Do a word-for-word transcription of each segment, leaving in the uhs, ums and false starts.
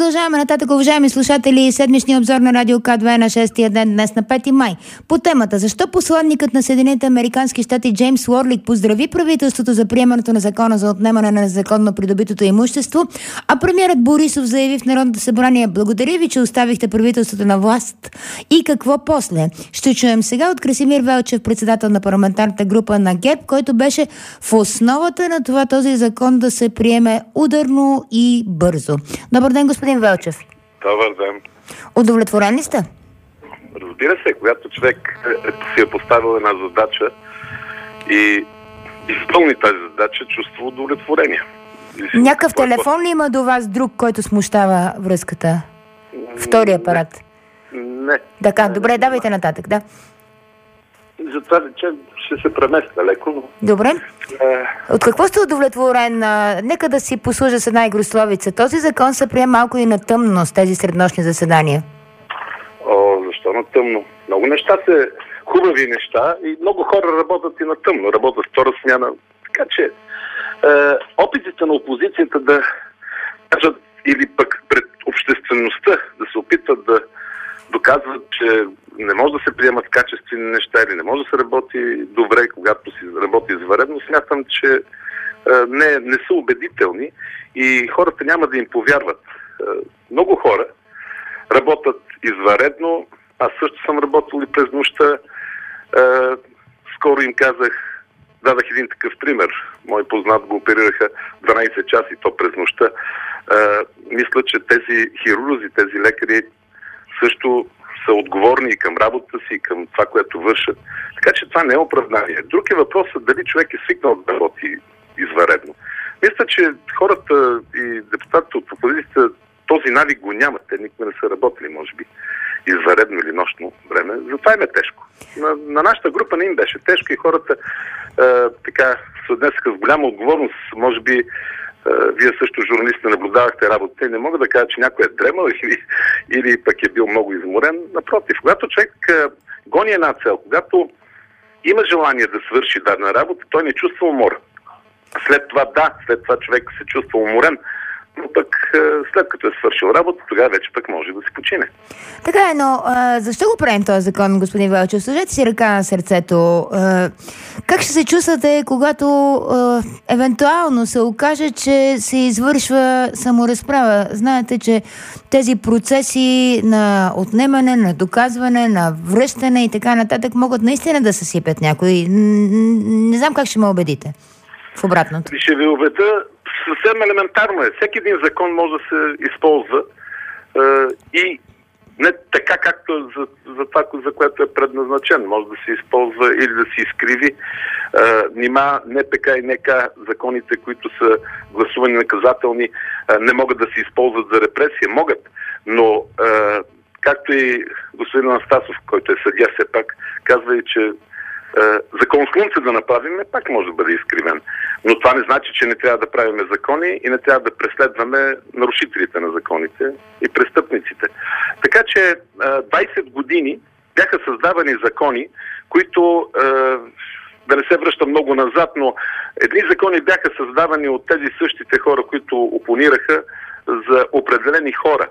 Продължаваме нататък, уважаеми слушатели, седмичния обзор на Радио К две на шестия ден днес на пети май. По темата: защо посланникът на Съединените американски щати Джеймс Уорлик поздрави правителството за приемането на закона за отнемане на незаконно придобитото имущество, а премиерът Борисов заяви в Народното събрание: благодаря ви, че оставихте правителството на власт. И какво после? Ще чуем сега от Красимир Велчев, председател на парламентарната група на ГЕРБ, който беше в основата на това този закон да се приеме ударно и бързо. Добър ден, господин Велчев. Добър ден. Удовлетворен ли сте? Разбира се, когато човек си е поставил една задача и изпълни тази задача, чувства удовлетворение. Някакъв телефон ли има до вас друг, който смущава връзката? Втори апарат? Не. Така, добре, давайте нататък, да. Затова че ще се преместя леко. Добре. От какво сте удовлетворен? Нека да си послужа с една игрословица. Този закон се приема малко и на тъмно с тези среднощни заседания. О, защо на тъмно? Много неща са хубави неща и много хора работят и на тъмно. Работят втора смяна. Така че е, опитите на опозицията да кажат или пък пред обществеността да се опитват да доказват, че не може да се приемат качествени неща или не може да се работи добре, когато си работи извънредно, смятам, че е, не, не са убедителни и хората няма да им повярват. Е, много хора работят извънредно. Аз също съм работил и през нощта. Е, скоро им казах, дадах един такъв пример. Мой познат го оперираха дванайсет часа и то през нощта. Е, мисля, че тези хирурзи, тези лекари също са отговорни и към работата си, и към това, което вършат. Така че това не е оправдание. Друг е въпросът дали човек е свикнал да работи извънредно. Мисля, че хората и депутатите от опозицията този навик го нямат. Те никога не са работили, може би, извънредно или нощно време. Затова им е тежко. На, на нашата група не им беше тежко и хората е, така се отнесаха с голяма отговорност. Може би вие също, журналисти, наблюдавахте работата и не мога да кажа, че някой е дремал или, или пък е бил много изморен. Напротив, когато човек гони една цел, когато има желание да свърши дадена работа, той не чувства умора. След това да, след това човек се чувства уморен, но пък след като е свършил работа, тогава вече пък може да се почине. Така е, но а, защо го правим този закон, господин Велчев? Сложете си ръка на сърцето. А, как ще се чувствате, когато а, евентуално се окаже, че се извършва саморазправа? Знаете, че тези процеси на отнемане, на доказване, на връщане и така нататък могат наистина да съсипят някой. Не знам как ще ме убедите в обратното. Ще ви убеда. Съвсем елементарно е. Всеки един закон може да се използва е, и не така, както за, за това, за което е предназначен. Може да се използва или да се изкриви. Е, нима НПК и НК, законите, които са гласувани наказателни, е, не могат да се използват за репресия. Могат. Но, е, както и господин Анастасов, който е съдия все пак, казва и, че закон слънце да направим, пак може да бъде изкривен. Но това не значи, че не трябва да правим закони и не трябва да преследваме нарушителите на законите и престъпниците. Така че двайсет години бяха създавани закони, които, да не се връща много назад, но едни закони бяха създавани от тези същите хора, които опонираха за определени хора.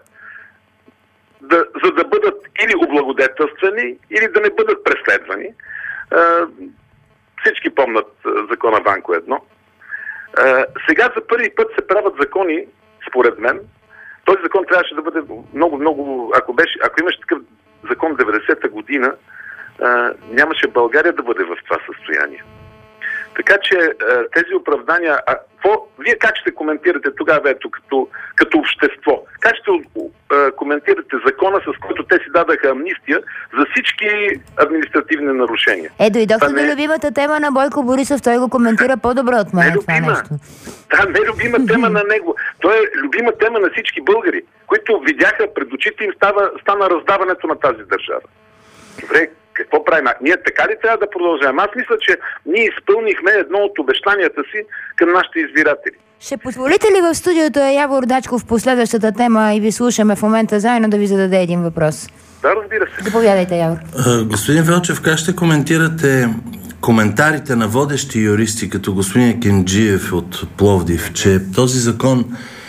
Да, за да бъдат или облагодетелствани, или да не бъдат преследвани. Uh, всички помнят uh, закона Банко едно. Uh, сега за първи път се правят закони, според мен. Този закон трябваше да бъде много, много... Ако, беше, ако имаше такъв закон деветдесета година, uh, нямаше България да бъде в това състояние. Така че uh, тези оправдания... А, какво, вие как ще коментирате тогава, ето, като, като общество? Как ще uh, коментирате закона, с който те си дадаха амнистия за всички административни нарушения? Е, дойдохте до не... любимата тема на Бойко Борисов, той го коментира по-добре от мен. Не това нещо. Да, не е любима тема на него. Той е любима тема на всички българи, които видяха пред очите им става, стана раздаването на тази държава. Добре, какво правим? Ние така ли трябва да продължаваме? Аз мисля, че ние изпълнихме едно от обещанията си към нашите избиратели. Ще позволите ли в студиото е Явор Дачков по следващата тема и ви слушаме в момента заедно да ви зададе един въпрос? Да, разбира се. Заповядайте, Явор. Господин Велчев, как ще коментирате коментарите на водещи юристи, като господин Кенджиев от Пловдив, че този закон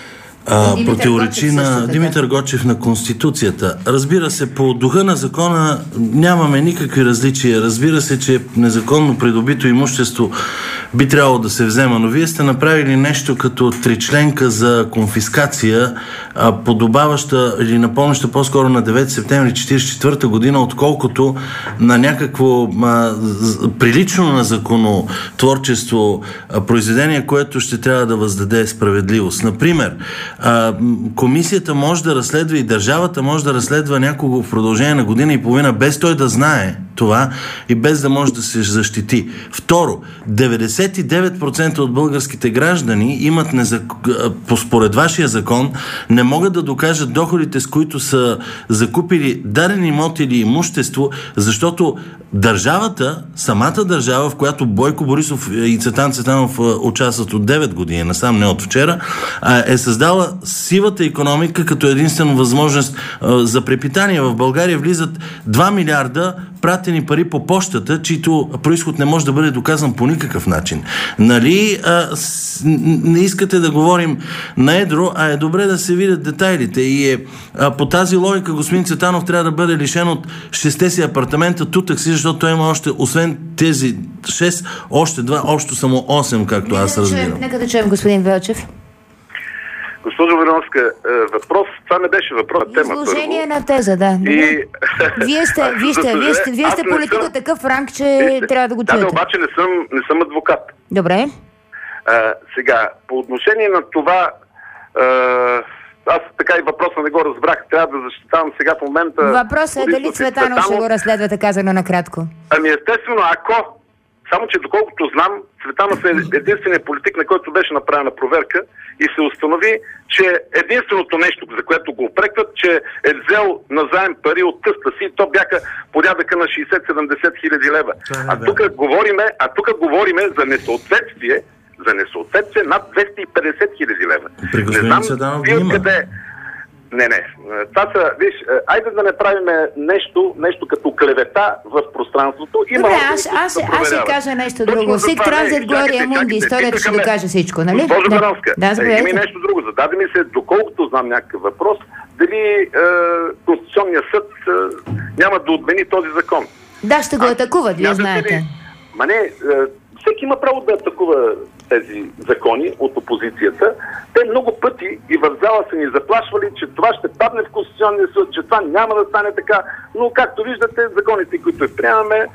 А, Димитър противоречи Гочев на Димитър Гочев на Конституцията. Разбира се, по духа на закона нямаме никакви различия. Разбира се, че незаконно придобито имущество би трябвало да се взема, но вие сте направили нещо като тричленка за конфискация, а, подобаваща или напомняща по-скоро на девети септември четиридесет и четвърта година, отколкото на някакво а, прилично на законотворчество а, произведение, което ще трябва да въздаде справедливост. Например, а, комисията може да разследва и държавата може да разследва някого в продължение на година и половина, без той да знае това и без да може да се защити. Второ, деветдесет и девет процента от българските граждани имат незак... според вашия закон не могат да докажат доходите, с които са закупили даден имот или имущество, защото държавата, самата държава, в която Бойко Борисов и Цветан Цветанов участват от девет години, насам не от вчера, е създала сивата икономика като единствено възможност за препитание. В България влизат два милиарда пратени пари по почтата, чието произход не може да бъде доказан по никакъв начин. Нали, а, с, не искате да говорим на едро, а е добре да се видят детайлите. И е, а, по тази логика господин Цветанов трябва да бъде лишен от шесте си апартамента тутък си, защото той има още, освен тези шест, още два, общо само осем, както аз разбирам. Нека да чуем господин Велчев. Госпожо Виновска, въпрос, това не беше въпрос на тема. Изложение на теза, да. И... Вие сте, вие сте, вие сте, вие сте политика съм... такъв ранг, че вижте, трябва да го чуете. Да, обаче не съм, не съм адвокат. Добре. А, сега, по отношение на това, а, аз така и въпроса не го разбрах, трябва да защитавам сега в момента... Въпросът е дали Цветанов ще го разследва, така за накратко. Ами естествено, ако... Само, че доколкото знам, Цветанов е единственият политик, на който беше направена проверка и се установи, че единственото нещо, за което го упрекват, че е взел назаем пари от тъста си, то бяха порядъка на шейсет-седемдесет хиляди лева. А тук говориме, а тук говориме за несъответствие, за несъответствие над двеста и петдесет хиляди лева. Не знам вие къде... Не, не. Това са, виж, айде да не правим нещо, нещо като клевета в пространството. Има Добре, аз, аз, да аз ще кажа нещо друго. Сик Транзит Глория Мунди, историята ще докаже всичко, нали? Госпожо Бановска, да, да, има и нещо друго. Зададе ми се, доколкото знам някакъв въпрос, дали е, Конституционният съд е, няма да отмени този закон. Да, ще го атакуват, вие знаете. Ли, ма не, е, всеки има право да атакува тези закони от опозицията. Те много пъти и в зала са ни заплашвали, че това ще падне в Конституционния съд, че това няма да стане така. Но, както виждате, законите, които приемаме, е,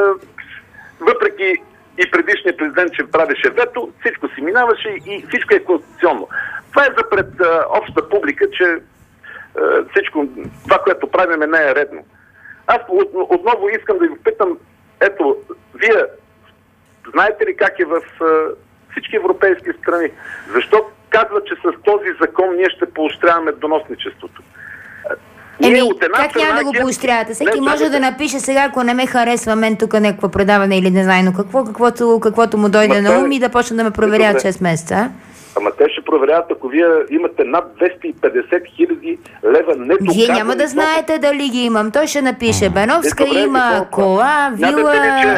въпреки и предишния президент, че правеше вето, всичко си минаваше и всичко е конституционно. Това е за пред е, обща публика, че е, всичко, това, което правиме, не е редно. Аз от, отново искам да ви питам, ето, вие знаете ли как е в е, всички европейски страни? Защо казва, че с този закон ние ще поощряваме доносничеството? Еми, как няма да го поощрявате? Всеки може да, да напише сега, ако не ме харесва мен тук някакво предаване или не знае, но какво, каквото, каквото му дойде Ма, на ум и да почне да ме проверяват шест месеца. Ама те ще проверяват, ако вие имате над двеста и петдесет хиляди лева недоказани. Вие няма да знаете дали ги имам. Той ще напише Беновска, добре, има кола, вила,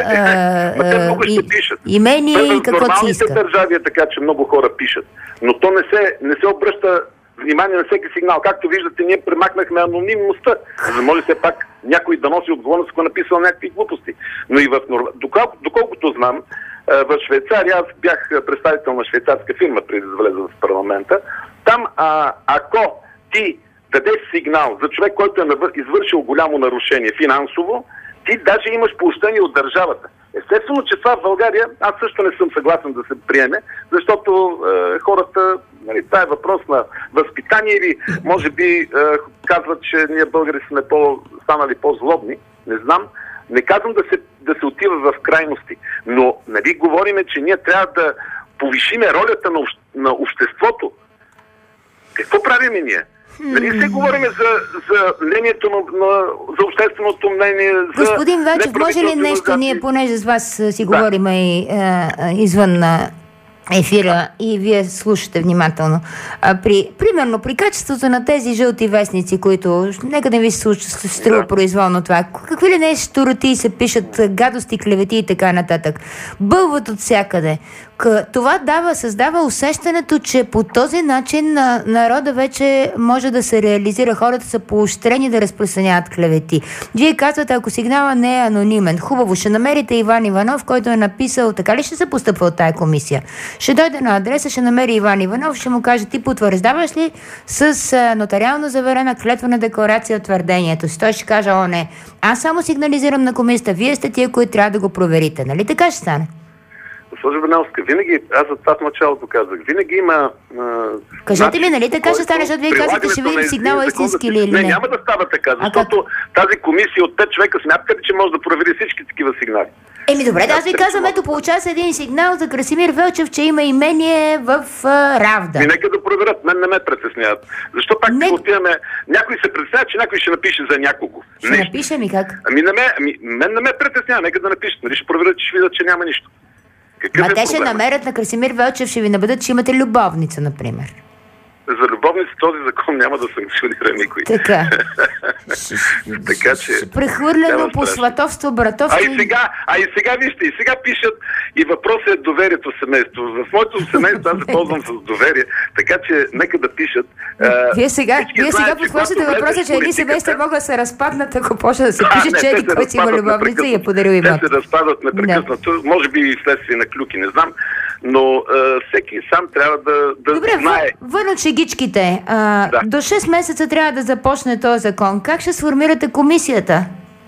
имени и какво си иска. В нормалните държави е така, че много хора пишат. Но то не се, не се обръща внимание на всеки сигнал. Както виждате, ние премахнахме анонимността, за да може все пак някой да носи отговорност, ако е написал някакви глупости. Но и в доколко, доколкото знам, в Швейцария, аз бях представител на швейцарска фирма преди да влеза в парламента, там а, ако ти дадеш сигнал за човек, който е извършил голямо нарушение финансово, ти даже имаш поощрение от държавата. Естествено, че това в България, аз също не съм съгласен да се приеме, защото е, хората, нали, това е въпрос на възпитание или може би е, казват, че ние българи сме по, станали по-злобни, не знам. Не казвам да се, да се отива в крайности, но нали говориме, че ние трябва да повишиме ролята на, обще, на обществото. Какво правиме ние? Нали се говорим за, за мнението на, на, за общественото мнение, за... Господин Велчев, може ли нещо, ние понеже с вас си да. говорим и е, извън на ефира и вие слушате внимателно. А, при, примерно, при качеството на тези жълти вестници, които нека да ви се струва да. произволно това, какви ли не щуроти се пишат, гадости, клевети и така нататък, бълват от всякъде. Това дава, създава усещането, че по този начин на народа вече може да се реализира. Хората са поощрени да разпространяват клевети. Вие казвате, ако сигнала не е анонимен, хубаво, ще намерите Иван Иванов, който е написал, така ли ще се постъпва от тая комисия? Ще дойде на адреса, ще намери Иван Иванов, ще му каже, ти потвърждаваш ли с а, нотариално заверена клетвена декларация от твърдението си? Той ще каже, о не, аз само сигнализирам на комисията, вие сте тия, които трябва да го проверите. Нали така ще стане? Госпожо Баналска, винаги, аз за това в началото казах, винаги има... А, Кажете ли, нали така ще стане, защото вие казвате, ще видим сигнала истински ли или не? Не, няма да става така, защото тази комисия от пет човека смятате ли, че може да провери всички такива сигнали? Еми добре, да аз ви казвам, ето получава се един сигнал за Красимир Велчев, че има имение в а, Равда. И нека да проверят, мен не ме притесняват. Защо пак не... отиваме... Някой се притеснява, че някой ще напише за някого. Ще нещо. Напише ми как? Ами, не ме, ами мен не ме притеснява, нека да напишат. Нали ще проверят, че ще видят, че няма нищо. Какъв Ма е те ще намерят на Красимир Велчев, ще ви набедат, че имате любовница, например. За любовници този закон няма да санкционира никой. Така. така че... Прехвърлено по сватовство, братовство... А и сега, а и сега вижте, и сега пишат и въпросът е доверието в семейство. В моето семейство аз се ползвам с доверие, така че нека да пишат. Вие сега, вие сега подхващате въпроса, че едни семейства могат да се разпаднат, ако почне да се пише, че еди кой си има любовница и е подарил имот. Те се разпадат непрекъснато, може би и следствие на клюки, не знам. Но а, всеки сам трябва да, да Добре, знае. Вън от шегичките. А, да. До шест месеца трябва да започне този закон. Как ще сформирате комисията?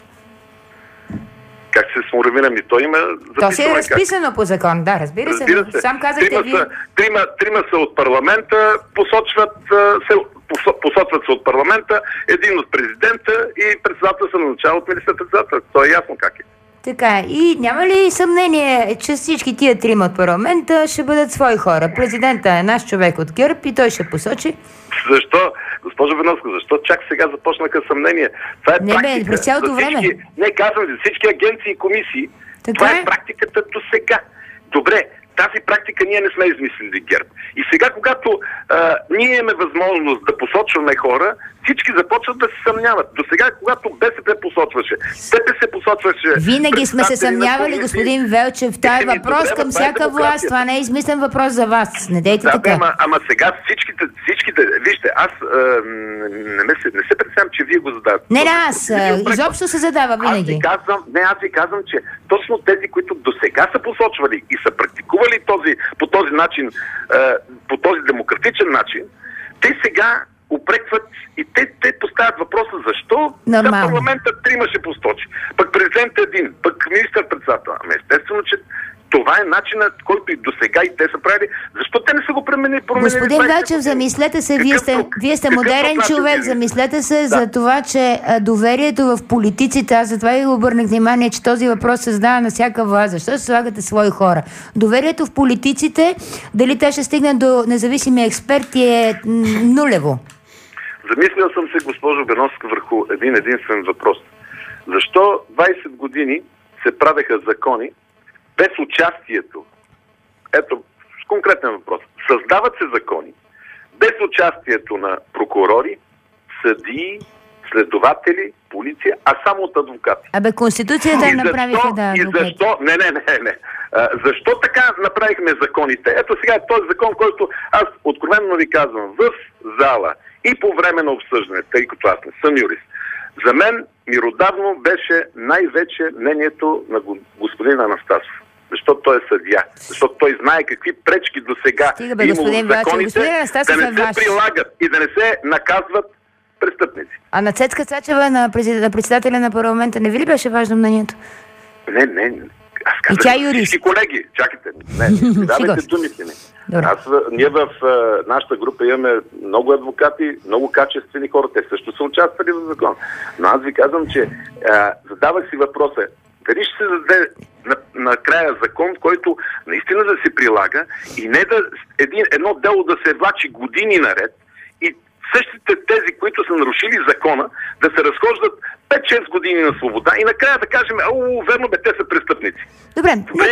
Как се сформираме? То има записано. То си е разписано как? По закон, да, разбира, разбира се. се. Сам казахте трима, ви... са, трима, трима са от парламента, посочват се, посочват се от парламента, един от президента и председател се назначава от министър-председател. То е ясно как е. Така, и няма ли съмнение, че всички тия трима от парламента ще бъдат свои хора? Президента е наш човек от ГЕРБ и той ще посочи. Защо? Госпожо Веновска, защо чак сега започнаха съмнение? Това е не, практика. Бе, през цялото всички, време. Не, казвам за всички агенции и комисии. Така това е, е практиката до сега. Добре, тази практика ние не сме измислили ГЕРБ. И сега, когато а, ние имаме възможност да посочваме хора, всички започват да се съмняват. До сега, когато БСП посочваше, ДПС посочваше... Винаги сме се съмнявали, господин Велчев. Това е въпрос към всяка власт. Това не е измислен въпрос за вас. Не дейте да, така. Ама, ама сега всичките, всичките... Вижте, аз а, не, не, се, не се представям, че вие го задавате. Не, не, аз. Изобщо се задава винаги. Аз ви казвам, не, аз ви казвам, че точно тези, които до сега са посочвали и са практикували този, по този начин, а, по този демократичен начин, те сега упрекват и те, те поставят въпроса защо за парламента трима ще посочи. Пък президент един, пък министър-председател. Ами естествено, че това е начинът, който и до сега и те са правили. Защо те не са го променили? Господин Велчев, замислете се, вие сте, вие сте модерен човек, замислете се да. за това, че доверието в политиците, аз затова ви обърнах внимание, че този въпрос се задава на всяка власт. Защо се слагате свои хора? Доверието в политиците, дали те ще стигнат до независими експерти е нулево. Замислял съм се, госпожо Беновска, върху един единствен въпрос. Защо двайсет години се правеха закони без участието? Ето, конкретен въпрос. Създават се закони без участието на прокурори, съдии, следователи, полиция, а само от адвокати. Абе, Конституцията и направиха защо, да адвокати. И защо? Не, не, не, не. А, защо така направихме законите? Ето сега този закон, който аз откровенно ви казвам, в зала и по време на обсъждане, тъй като аз не съм юрист, за мен миродавно беше най-вече мнението на господин Анастасов. Защото той е съдия. Защото той знае какви пречки до сега има в законите да не се ваш. прилагат и да не се наказват престъпници. А на Цецка Цачева, на председателя на парламента, не ви ли беше важно мнението? Не, не. Аз казах, и тя юрист. всички колеги, чакайте. Не, давайте думите ми. Аз, ние в а, нашата група имаме много адвокати, много качествени хора. Те също са участвали в закон. Но аз ви казвам, че а, задавах си въпроса, дали ще се зададе накрая на закон, който наистина да се прилага и не да един, едно дело да се влачи години наред и същите тези, които са нарушили закона, да се разхождат пет-шест години на свобода и накрая да кажем, о, верно бе, те са престъпници. Добре, Добре.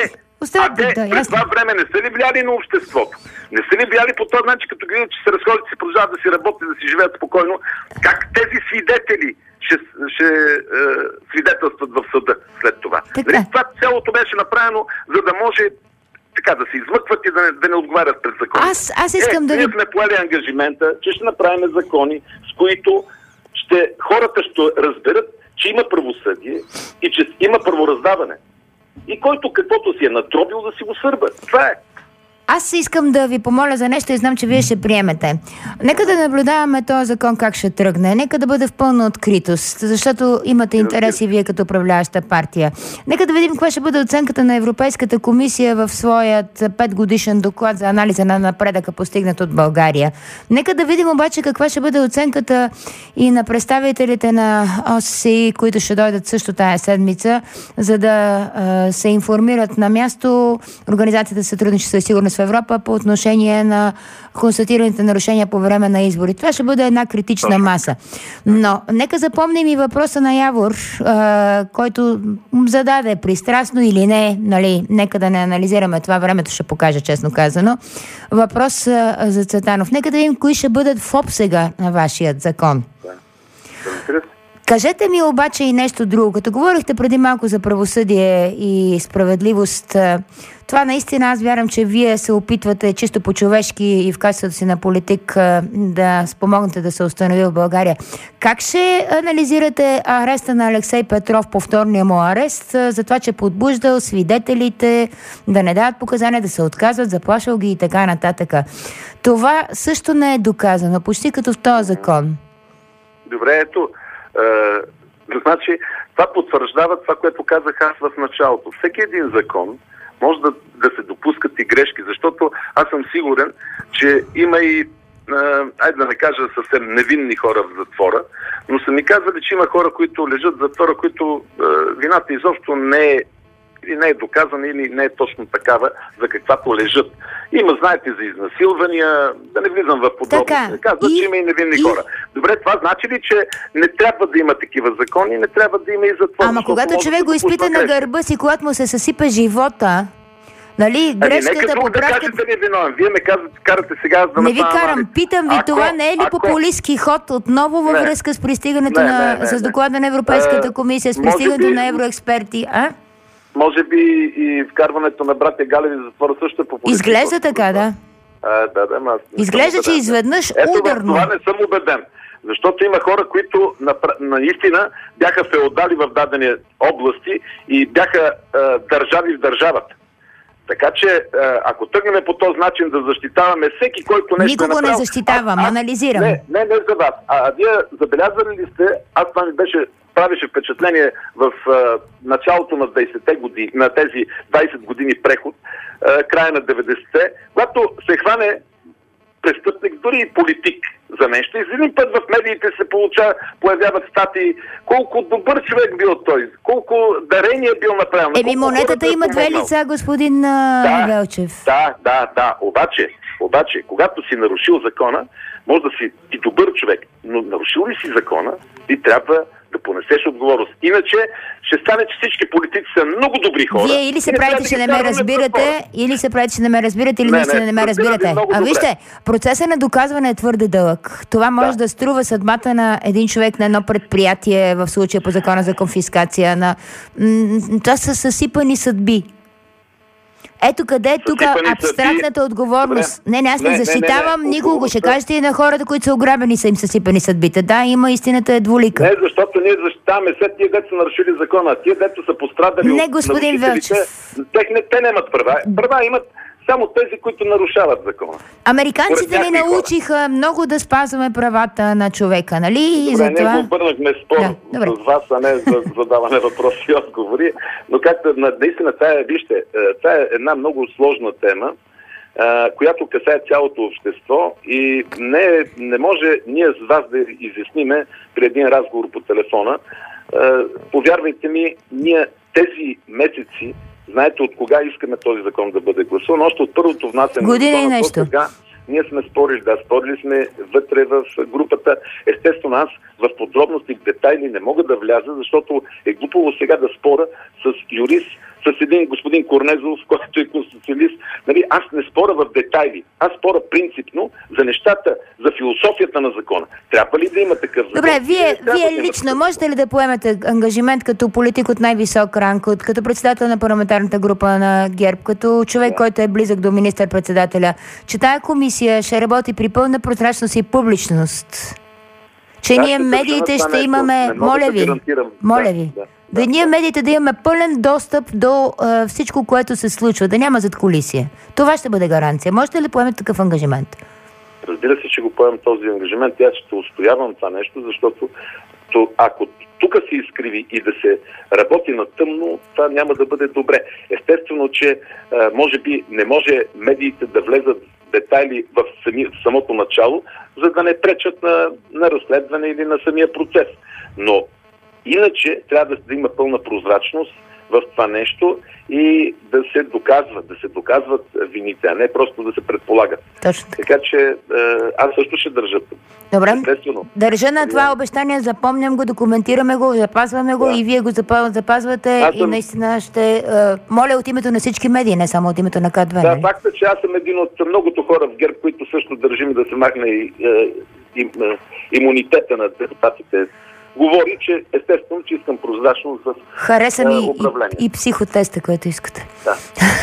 Оставете, а те да, през това време не са ли влияли на обществото? Не са ли влияли по този начин, като видят, че се разходят, си продължават да си работят, да си живеят спокойно? Как тези свидетели ще, ще е, свидетелстват в съда след това? Нали, това цялото беше направено, за да може така да се измъкват и да не, да не отговарят пред закона. Аз, аз искам е, да ви... Ние сме поели ангажимента, че ще направим закони, с които ще, хората ще разберат, че има правосъдие и че има правораздаване. И който каквото си е натробил, да си го сърба. Това е. Аз искам да ви помоля за нещо и знам, че вие ще приемете. Нека да наблюдаваме този закон как ще тръгне. Нека да бъде в пълна откритост, защото имате интереси вие като управляваща партия. Нека да видим каква ще бъде оценката на Европейската комисия в своят петгодишен доклад за анализа на напредъка, постигнат от България. Нека да видим обаче каква ще бъде оценката и на представителите на ОССЕ, които ще дойдат също тая седмица, за да а, се информират на място Организацията за сътрудничество и сигурност в Европа по отношение на констатираните нарушения по време на избори. Това ще бъде една критична маса. Но нека запомним и въпроса на Явор, а, който зададе пристрастно или не, нали, нека да не анализираме това, времето ще покаже, честно казано. Въпрос а, за Цветанов. Нека да видим кои ще бъдат в обсега на вашият закон. Кажете ми обаче и нещо друго. Като говорихте преди малко за правосъдие и справедливост, това наистина аз вярвам, че вие се опитвате чисто по-човешки и в качеството си на политик да спомогнете да се установи в България. Как ще анализирате ареста на Алексей Петров, повторния му арест, за това, че подбуждал свидетелите да не дават показания, да се отказват, заплашвал ги и така нататък? Това също не е доказано, почти като в този закон. Добре, ето. Uh, значи, това потвърждава това, което казах аз в началото. Всеки един закон може да, да се допускат и грешки, защото аз съм сигурен, че има и, uh, айде да не кажа съвсем невинни хора в затвора, но са ми казали, че има хора, които лежат в затвора, които uh, вината изобщо не е или не е доказана, или не е точно такава, за каквато лежат. Има, знаете, за изнасилвания, да не влизам в подробности. Казват, че има и невинни и... хора. Добре, това значи ли, че не трябва да има такива закони, не трябва да има и затвор? Ама когато човек го изпита на гърба си, когато му се съсипа живота, нали, грешката, поправка... Да кажете ли виновен? Вие ме казвате, карате сега да не ви карам, питам ви, ако, това не е ли ако... популистски ход отново във не. връзка с пристигането не, на... не, не, с доклада на Европейската не. комисия, с пристигането би... на евроексперти, а? Може би и вкарването на братя Галеви за затвора също е популистски. Изглежда така, да. А, да, да, аз изглежда, че изведнъж Ето, ударно. Ето, това не съм убеден. Защото има хора, които наистина бяха феодали в дадени области и бяха а, държави в държавата. Така че, ако тръгнем по този начин да защитаваме всеки, който нещо Никого е направил... не защитавам, а, анализирам. Не, не, не за вас. А, а вие забелязали ли сте, аз това ми беше, правеше впечатление в а, началото на двайсетте години, на тези двайсет години преход, а, края на деветдесетте, когато се хване престъпник, дори и политик за нещо. И за един път в медиите се получава, появяват статии колко добър човек бил той, колко дарения бил направил. Еми, монетата има две лица, господин да, Велчев. Да, да, да. Обаче, обаче, когато си нарушил закона, може да си и добър човек, но нарушил ли си закона, ти трябва да понесеш отговорност. Иначе ще стане, че всички политици са много добри хора. Вие или се правите, че не ме разбирате, или се правите, че не ме разбирате, или не, наистина не, не ме разбирате. А вижте, процесът на доказване е твърде дълъг. Това може да, да струва съдбата на един човек, на едно предприятие, в случая по закона за конфискация. На... Това са съсипани съдби. Ето къде е тук абстрактната съдби. Отговорност. Добре. Не, не, аз не, не защитавам не, не, не. никого. Ще кажете и на хората, които са ограбени, са им съсипани съдбите. Да, има, истината е двулика. Не, защото ние защитаваме след тия, дето са нарушили закона. Тия, дето са пострадали. Не, господин Велчев. Те, те нямат права. Права имат само тези, които нарушават закона. Американците ни научиха хора. много да спазваме правата на човека, нали? Добре, за това... не го обърнахме спор да, с вас, а не за задаване въпроси и отговори. Но както наистина, тая, вижте, това е една много сложна тема, която касае цялото общество и не, не може ние с вас да изясниме при един разговор по телефона. Повярвайте ми, ние тези месеци, знаете от кога искаме този закон да бъде гласуван. Още от първото внасяне на закона до сега ние сме спорили, да, спорили сме вътре в групата. Естествено, аз в подробности, в детайли не мога да вляза, защото е глупаво сега да спора с юрист, с един господин Корнезов, който е конституционалист. Нали, аз не споря в детайли. Аз споря принципно за нещата, за философията на закона. Трябва ли да има такъв закон? Добре, вие, вие да лично можете ли да поемете ангажимент като политик от най-висок ранг, като председател на парламентарната група на ГЕРБ, като човек, да. който е близък до министър-председателя, че тая комисия ще работи при пълна прозрачност и публичност? Че да, ние медиите ще имаме... Моля ви, моля ви. Да, да, да ние медиите да имаме пълен достъп до а, всичко, което се случва, да няма задкулисие. Това ще бъде гаранция. Можете ли поемете такъв ангажимент? Разбира се, че го поемам този ангажимент. Аз ще устоявам това нещо, защото то, ако тук се изкриви и да се работи на тъмно, това няма да бъде добре. Естествено, че а, може би не може медиите да влезат в детайли в, сами, в самото начало, за да не пречат на, на разследване или на самия процес. Но иначе трябва да, да има пълна прозрачност в това нещо и да се доказват, да се доказват вините, а не просто да се предполагат. Точно. Така че аз също ще държа. Добре, държа на това обещание, запомням го, документираме го, запазваме го да. и вие го запазвате аз и съм... наистина ще моля от името на всички медии, не само от името на К две. Да, факт е, че аз съм един от многото хора в ГЕРБ, които също държим да се махне и, и, и, имунитета на депутатите. Говори, че естествено, че искам прозрачност в Хареса ми управление. И, и психотеста, който искате. Да.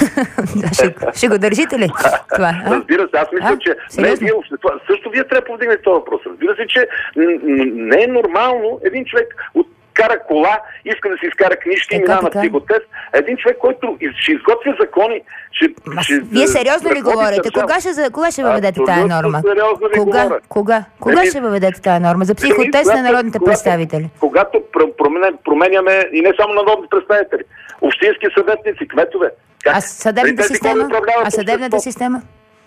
да ще, ще го държите ли? Това, а? Разбира се, аз мисля, а? че не, вие, също вие трябва да повдигнете този въпрос. Разбира се, че не е нормално един човек от кара кола, иска да си изкара книжки и минава на психотест. Един човек, който ще изготвя закони, ще... Ма, ще вие сериозно ли говорите? Кога ще, кога ще въведете тая норма? Кога? Кога? Кога, кога ще въведете тая норма? За психотест на народните когато, представители? Когато променяме и не само на народните представители, общински съветници, кметове. Как? А съдебната система? А съдебната система?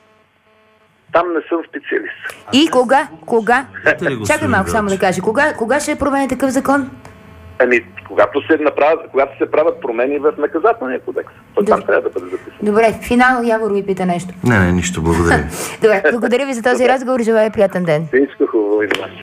Там не съм специалист. И кога? Кога? Чакай малко само да кажа. Кога, кога ще променя такъв закон? Ами, когато се, направят, когато се правят промени в наказателния кодекс. То там трябва да бъде записано. Добре, финал Явор ви пита нещо. Не, не, нищо, благодаря ви. Добре, благодаря ви за този разговор. Желая приятен ден. Всичко хубаво и за вас.